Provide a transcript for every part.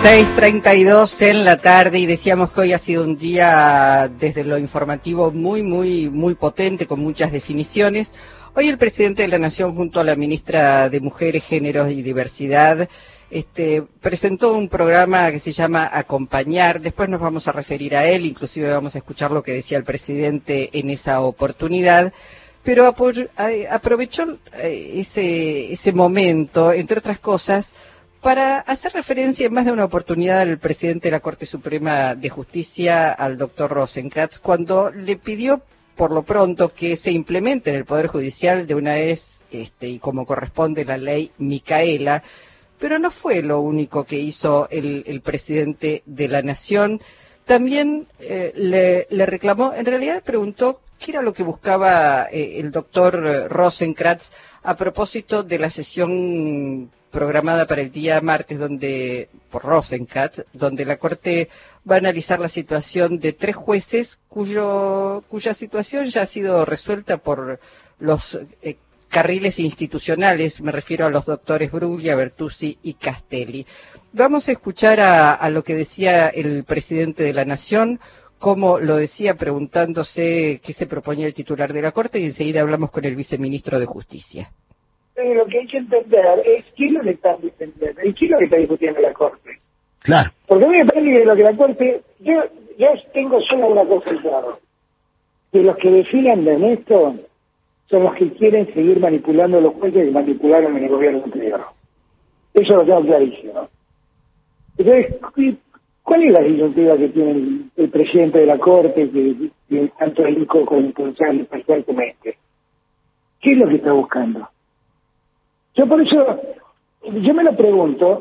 6:32 en la tarde y decíamos que hoy ha sido un día desde lo informativo muy potente, con muchas definiciones. Hoy el presidente de la Nación junto a la ministra de Mujeres, Géneros y Diversidad presentó un programa que se llama Acompañar. Después nos vamos a referir a él, inclusive vamos a escuchar lo que decía el presidente en esa oportunidad. Pero aprovechó ese momento, entre otras cosas, para hacer referencia en más de una oportunidad al presidente de la Corte Suprema de Justicia, al doctor Rosenkrantz, cuando le pidió por lo pronto que se implemente en el Poder Judicial de una vez, y como corresponde la ley Micaela, pero no fue lo único que hizo el presidente de la Nación. También le reclamó, en realidad preguntó qué era lo que buscaba el doctor Rosenkrantz a propósito de la sesión programada para el día martes por Rosenkrantz, donde la Corte va a analizar la situación de 3 jueces cuya situación ya ha sido resuelta por los carriles institucionales. Me refiero a los doctores Bruglia, Bertuzzi y Castelli. Vamos a escuchar a lo que decía el presidente de la Nación, como lo decía preguntándose qué se proponía el titular de la Corte, y enseguida hablamos con el viceministro de Justicia. Lo que hay que entender es quién es lo que está defendiendo y quién es lo que está discutiendo la Corte. Claro. Porque a mí me parece que lo que la Corte... Yo tengo solo una cosa clara. Que los que definan de esto son los que quieren seguir manipulando a los jueces que manipularon en el gobierno anterior. Eso lo tengo clarísimo. Entonces, ¿cuál es la disyuntiva que tiene el presidente de la Corte, que tanto el ICO como el Consejo Especial como este? ¿Qué es lo que está buscando? Yo por eso, yo me lo pregunto,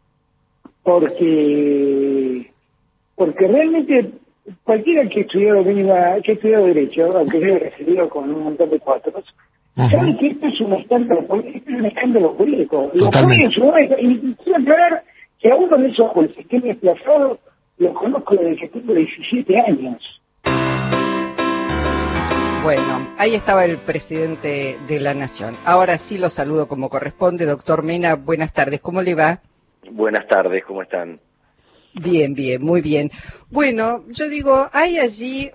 porque realmente cualquiera que estudió Derecho, aunque yo he recibido con un montón de cuatros, sabe que esto es un escándalo jurídico. Y quiero aclarar que aún con esos jueces que me desplazado, los conozco desde que tengo 17 años. Bueno, ahí estaba el presidente de la Nación. Ahora sí lo saludo como corresponde. Doctor Mena, buenas tardes. ¿Cómo le va? Buenas tardes, ¿cómo están? Bien, muy bien. Bueno, yo digo, hay allí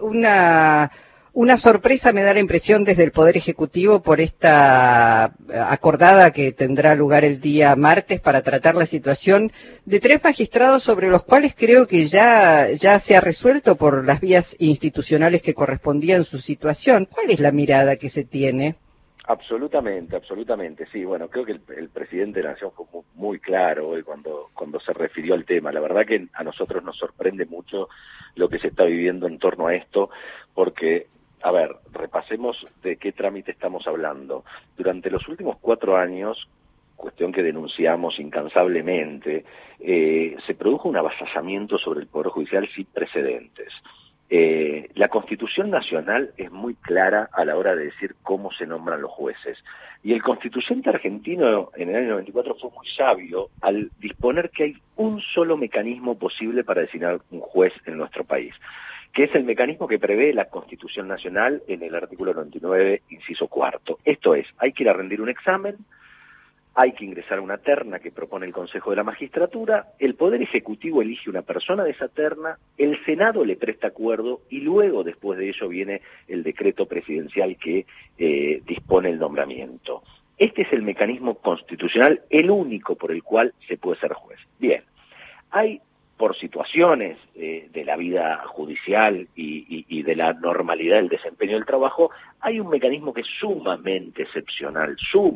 una sorpresa, me da la impresión, desde el Poder Ejecutivo por esta acordada que tendrá lugar el día martes para tratar la situación de 3 magistrados sobre los cuales creo que ya se ha resuelto por las vías institucionales que correspondían su situación. ¿Cuál es la mirada que se tiene? Absolutamente, sí. Bueno, creo que el presidente de la Nación fue muy claro hoy cuando se refirió al tema. La verdad que a nosotros nos sorprende mucho lo que se está viviendo en torno a esto, porque, a ver, repasemos de qué trámite estamos hablando. Durante los últimos 4 años, cuestión que denunciamos incansablemente, se produjo un avasallamiento sobre el Poder Judicial sin precedentes. La Constitución Nacional es muy clara a la hora de decir cómo se nombran los jueces. Y el constituyente argentino en el año 94 fue muy sabio al disponer que hay un solo mecanismo posible para designar un juez en nuestro país, que es el mecanismo que prevé la Constitución Nacional en el artículo 99, inciso 4. Esto es, hay que ir a rendir un examen, hay que ingresar a una terna que propone el Consejo de la Magistratura, el Poder Ejecutivo elige una persona de esa terna, el Senado le presta acuerdo y luego, después de ello, viene el decreto presidencial que dispone el nombramiento. Este es el mecanismo constitucional, el único por el cual se puede ser juez. Bien, hay por situaciones de la vida judicial y de la normalidad del desempeño del trabajo, hay un mecanismo que es sumamente excepcional,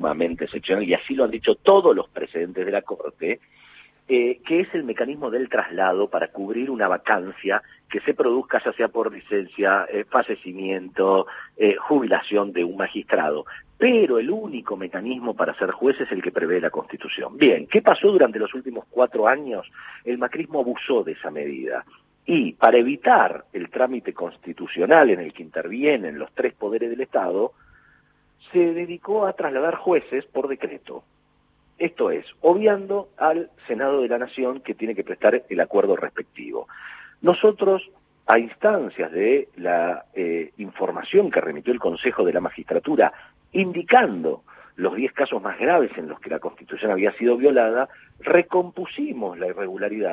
y así lo han dicho todos los precedentes de la Corte, que es el mecanismo del traslado para cubrir una vacancia que se produzca ya sea por licencia, fallecimiento, jubilación de un magistrado. Pero el único mecanismo para ser juez es el que prevé la Constitución. Bien, ¿qué pasó durante los últimos 4 años? El macrismo abusó de esa medida. Y para evitar el trámite constitucional en el que intervienen los 3 poderes del Estado, se dedicó a trasladar jueces por decreto. Esto es, obviando al Senado de la Nación, que tiene que prestar el acuerdo respectivo. Nosotros, a instancias de la información que remitió el Consejo de la Magistratura, indicando los 10 casos más graves en los que la Constitución había sido violada, recompusimos la irregularidad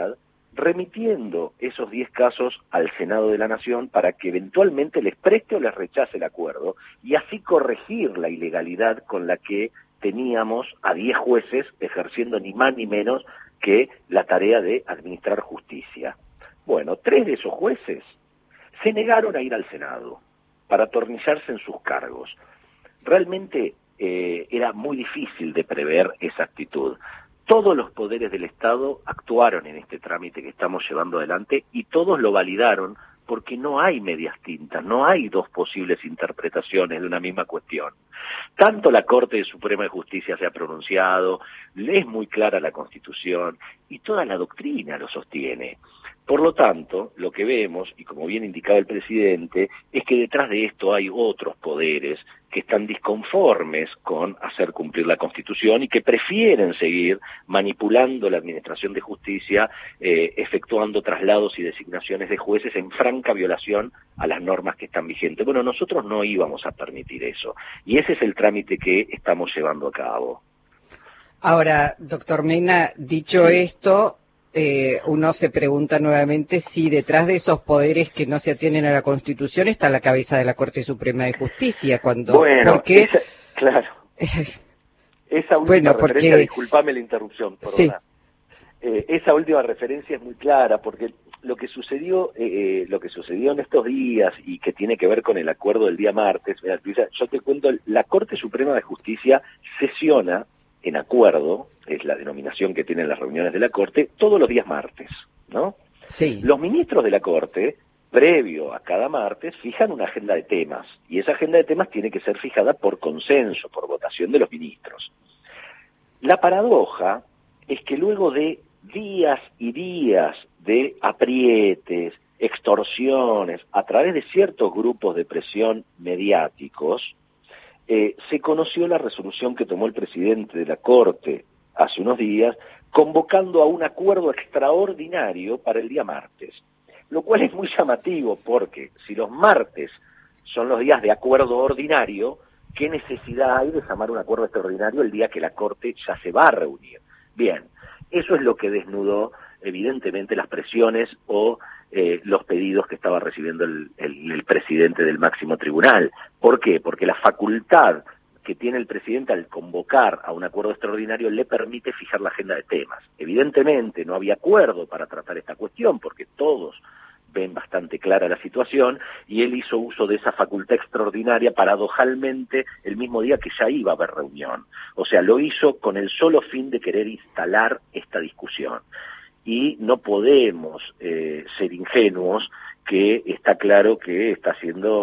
remitiendo esos 10 casos al Senado de la Nación para que eventualmente les preste o les rechace el acuerdo y así corregir la ilegalidad con la que teníamos a 10 jueces ejerciendo ni más ni menos que la tarea de administrar justicia. Bueno, 3 de esos jueces se negaron a ir al Senado para atornillarse en sus cargos. Realmente era muy difícil de prever esa actitud. Todos los poderes del Estado actuaron en este trámite que estamos llevando adelante y todos lo validaron porque no hay medias tintas, no hay dos posibles interpretaciones de una misma cuestión. Tanto la Corte Suprema de Justicia se ha pronunciado, es muy clara la Constitución y toda la doctrina lo sostiene. Por lo tanto, lo que vemos, y como bien indicaba el presidente, es que detrás de esto hay otros poderes que están disconformes con hacer cumplir la Constitución y que prefieren seguir manipulando la administración de justicia, efectuando traslados y designaciones de jueces en franca violación a las normas que están vigentes. Bueno, nosotros no íbamos a permitir eso, y ese es el trámite que estamos llevando a cabo. Ahora, doctor Mena, dicho esto, uno se pregunta nuevamente si detrás de esos poderes que no se atienen a la Constitución está la cabeza de la Corte Suprema de Justicia, cuando... Bueno, porque... claro. Esa última referencia, disculpame la interrupción, perdona. Sí. Esa última referencia es muy clara, porque lo que sucedió en estos días y que tiene que ver con el acuerdo del día martes, Luisa, yo te cuento, la Corte Suprema de Justicia sesiona en acuerdo, es la denominación que tienen las reuniones de la Corte, todos los días martes, ¿no? Sí. Los ministros de la Corte, previo a cada martes, fijan una agenda de temas, y esa agenda de temas tiene que ser fijada por consenso, por votación de los ministros. La paradoja es que luego de días y días de aprietes, extorsiones, a través de ciertos grupos de presión mediáticos, se conoció la resolución que tomó el presidente de la Corte hace unos días, convocando a un acuerdo extraordinario para el día martes, lo cual es muy llamativo porque si los martes son los días de acuerdo ordinario, ¿qué necesidad hay de llamar un acuerdo extraordinario el día que la Corte ya se va a reunir? Bien, eso es lo que desnudó evidentemente las presiones o los pedidos que estaba recibiendo el presidente del máximo tribunal. ¿Por qué? Porque la facultad que tiene el presidente al convocar a un acuerdo extraordinario le permite fijar la agenda de temas. Evidentemente no había acuerdo para tratar esta cuestión porque todos ven bastante clara la situación y él hizo uso de esa facultad extraordinaria paradojalmente el mismo día que ya iba a haber reunión. O sea, lo hizo con el solo fin de querer instalar esta discusión. Y no podemos ser ingenuos, que está claro que está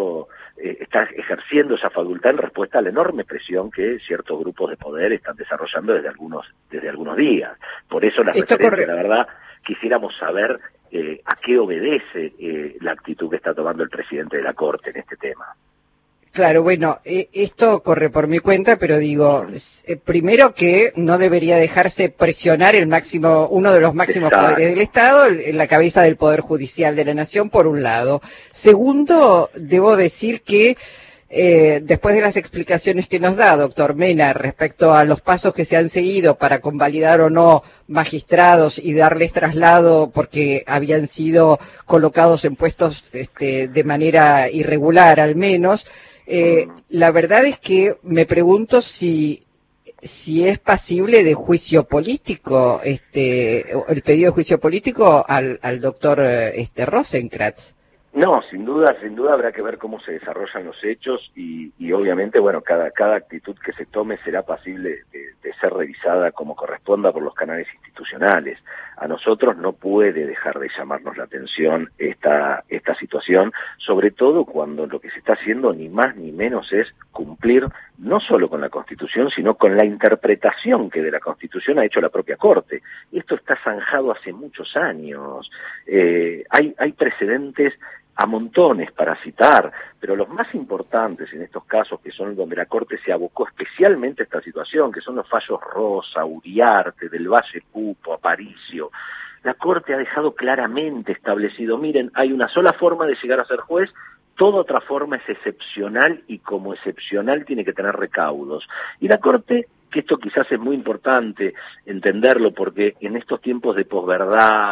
ejerciendo esa facultad en respuesta a la enorme presión que ciertos grupos de poder están desarrollando desde algunos días. Por eso la verdad, quisiéramos saber a qué obedece la actitud que está tomando el presidente de la Corte en este tema. Claro, bueno, esto corre por mi cuenta, pero digo, primero que no debería dejarse presionar uno de los máximos poderes del Estado, la cabeza del Poder Judicial de la Nación, por un lado. Segundo, debo decir que después de las explicaciones que nos da, doctor Mena, respecto a los pasos que se han seguido para convalidar o no magistrados y darles traslado porque habían sido colocados en puestos de manera irregular al menos, la verdad es que me pregunto si es pasible de juicio político, el pedido de juicio político al doctor Rosenkrantz. No, sin duda habrá que ver cómo se desarrollan los hechos y obviamente, bueno, cada actitud que se tome será pasible de ser revisada como corresponda por los canales institucionales. A nosotros no puede dejar de llamarnos la atención esta situación, sobre todo cuando lo que se está haciendo ni más ni menos es cumplir no solo con la Constitución, sino con la interpretación que de la Constitución ha hecho la propia Corte. Esto está zanjado hace muchos años. Hay precedentes a montones para citar, pero los más importantes en estos casos, que son donde la Corte se abocó especialmente a esta situación, que son los fallos Rosa, Uriarte, del Valle Pupo, Aparicio, la Corte ha dejado claramente establecido, miren, hay una sola forma de llegar a ser juez, toda otra forma es excepcional y como excepcional tiene que tener recaudos. Y la Corte, que esto quizás es muy importante entenderlo, porque en estos tiempos de posverdad,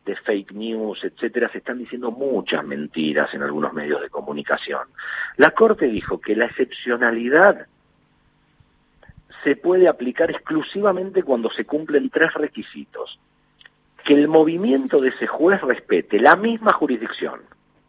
de fake news, etcétera, se están diciendo muchas mentiras en algunos medios de comunicación. La Corte dijo que la excepcionalidad se puede aplicar exclusivamente cuando se cumplen 3 requisitos: que el movimiento de ese juez respete la misma jurisdicción,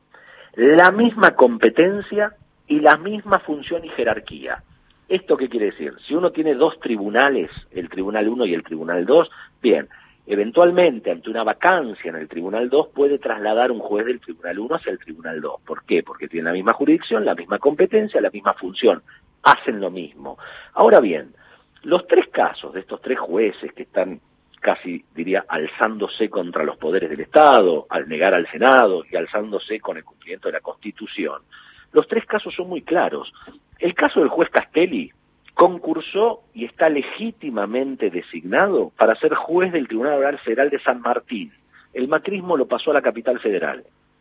la misma competencia y la misma función y jerarquía. ¿Esto qué quiere decir? Si uno tiene 2 tribunales, el Tribunal 1 y el Tribunal 2, bien, eventualmente ante una vacancia en el Tribunal 2 puede trasladar un juez del Tribunal 1 hacia el Tribunal 2. ¿Por qué? Porque tienen la misma jurisdicción, la misma competencia, la misma función, hacen lo mismo. Ahora bien, los 3 casos de estos 3 jueces que están casi, diría, alzándose contra los poderes del Estado, al negar al Senado y alzándose con el cumplimiento de la Constitución, los 3 casos son muy claros. El caso del juez Castelli concursó y está legítimamente designado para ser juez del Tribunal Oral Federal de San Martín. El macrismo lo pasó a la capital federal.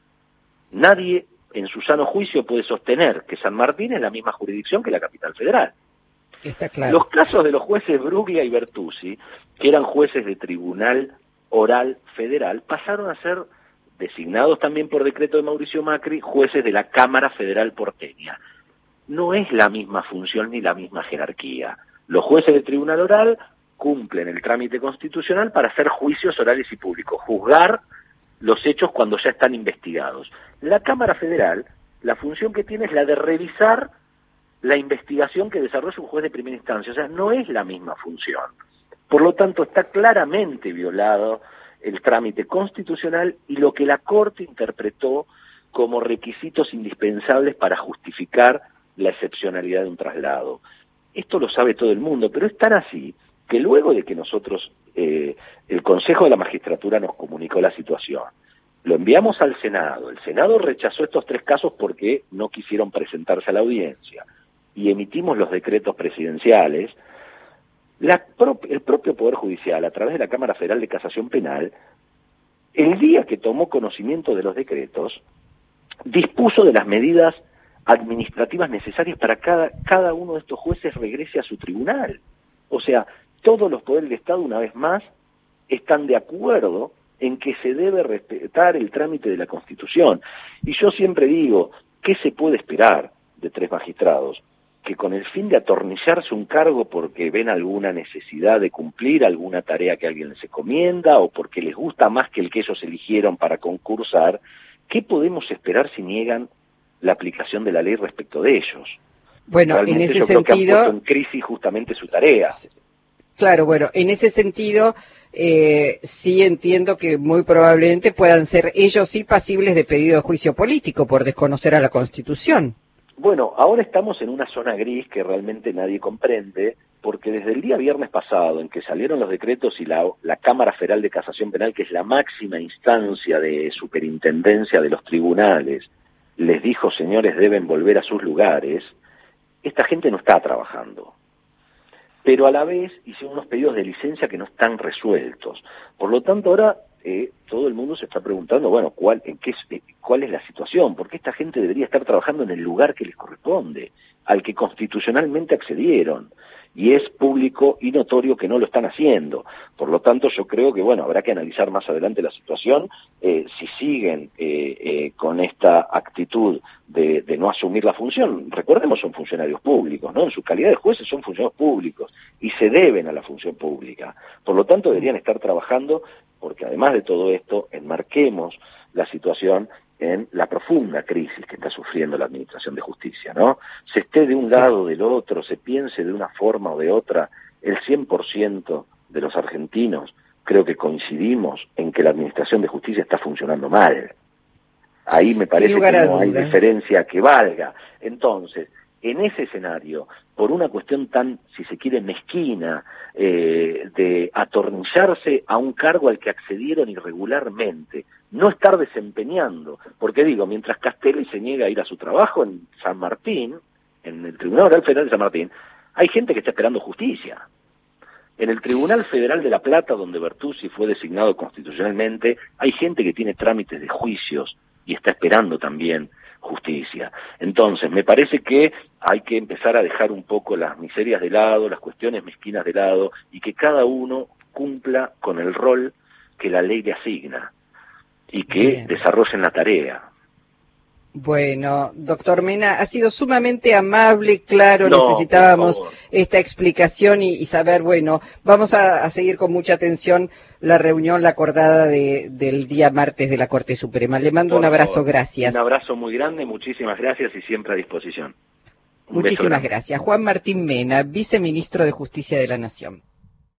Nadie en su sano juicio puede sostener que San Martín es la misma jurisdicción que la capital federal. Está claro. Los casos de los jueces Bruglia y Bertuzzi, que eran jueces de Tribunal Oral Federal, pasaron a ser designados también por decreto de Mauricio Macri, jueces de la Cámara Federal porteña. No es la misma función ni la misma jerarquía. Los jueces del Tribunal Oral cumplen el trámite constitucional para hacer juicios orales y públicos, juzgar los hechos cuando ya están investigados. La Cámara Federal, la función que tiene es la de revisar la investigación que desarrolla un juez de primera instancia, o sea, no es la misma función. Por lo tanto, está claramente violado el trámite constitucional y lo que la Corte interpretó como requisitos indispensables para justificar la excepcionalidad de un traslado. Esto lo sabe todo el mundo, pero es tan así que luego de que nosotros, el Consejo de la Magistratura nos comunicó la situación, lo enviamos al Senado, el Senado rechazó estos 3 casos porque no quisieron presentarse a la audiencia, y emitimos los decretos presidenciales, el propio Poder Judicial, a través de la Cámara Federal de Casación Penal, el día que tomó conocimiento de los decretos, dispuso de las medidas administrativas necesarias para cada uno de estos jueces regrese a su tribunal. O sea, todos los poderes del Estado, una vez más, están de acuerdo en que se debe respetar el trámite de la Constitución. Y yo siempre digo, ¿qué se puede esperar de 3 magistrados? Que con el fin de atornillarse un cargo porque ven alguna necesidad de cumplir alguna tarea que alguien les encomienda o porque les gusta más que el que ellos eligieron para concursar, ¿qué podemos esperar si niegan la aplicación de la ley respecto de ellos? Bueno, realmente en ese yo sentido, creo que han puesto en crisis justamente su tarea. Claro, bueno, en ese sentido sí entiendo que muy probablemente puedan ser ellos sí pasibles de pedido de juicio político por desconocer a la Constitución. Bueno, ahora estamos en una zona gris que realmente nadie comprende, porque desde el día viernes pasado, en que salieron los decretos y la Cámara Federal de Casación Penal, que es la máxima instancia de superintendencia de los tribunales, les dijo, señores, deben volver a sus lugares, esta gente no está trabajando. Pero a la vez hicieron unos pedidos de licencia que no están resueltos. Por lo tanto, ahora todo el mundo se está preguntando, bueno, ¿cuál es la situación? ¿Por qué esta gente debería estar trabajando en el lugar que les corresponde, al que constitucionalmente accedieron? Y es público y notorio que no lo están haciendo. Por lo tanto, yo creo que, bueno, habrá que analizar más adelante la situación, si siguen con esta actitud de no asumir la función. Recordemos, son funcionarios públicos, ¿no? En su calidad de jueces son funcionarios públicos y se deben a la función pública. Por lo tanto, deberían estar trabajando porque, además de todo esto, enmarquemos la situación en la profunda crisis que está sufriendo la Administración de Justicia, ¿no? Se esté de un lado o del otro, se piense de una forma o de otra, el 100% de los argentinos creo que coincidimos en que la Administración de Justicia está funcionando mal. Ahí me parece que no hay diferencia que valga. Entonces, en ese escenario, por una cuestión tan, si se quiere, mezquina, de atornillarse a un cargo al que accedieron irregularmente, no estar desempeñando, porque digo, mientras Castelli se niega a ir a su trabajo en San Martín, en el Tribunal Oral Federal de San Martín, hay gente que está esperando justicia. En el Tribunal Federal de La Plata, donde Bertuzzi fue designado constitucionalmente, hay gente que tiene trámites de juicios y está esperando también justicia. Entonces, me parece que hay que empezar a dejar un poco las miserias de lado, las cuestiones mezquinas de lado, y que cada uno cumpla con el rol que la ley le asigna. y que desarrollen la tarea. Bueno, doctor Mena, ha sido sumamente amable, claro, necesitábamos esta explicación y saber, bueno, vamos a seguir con mucha atención la reunión, la acordada del día martes de la Corte Suprema. Le mando un abrazo, gracias. Un abrazo muy grande, muchísimas gracias y siempre a disposición. Muchísimas gracias. Juan Martín Mena, viceministro de Justicia de la Nación.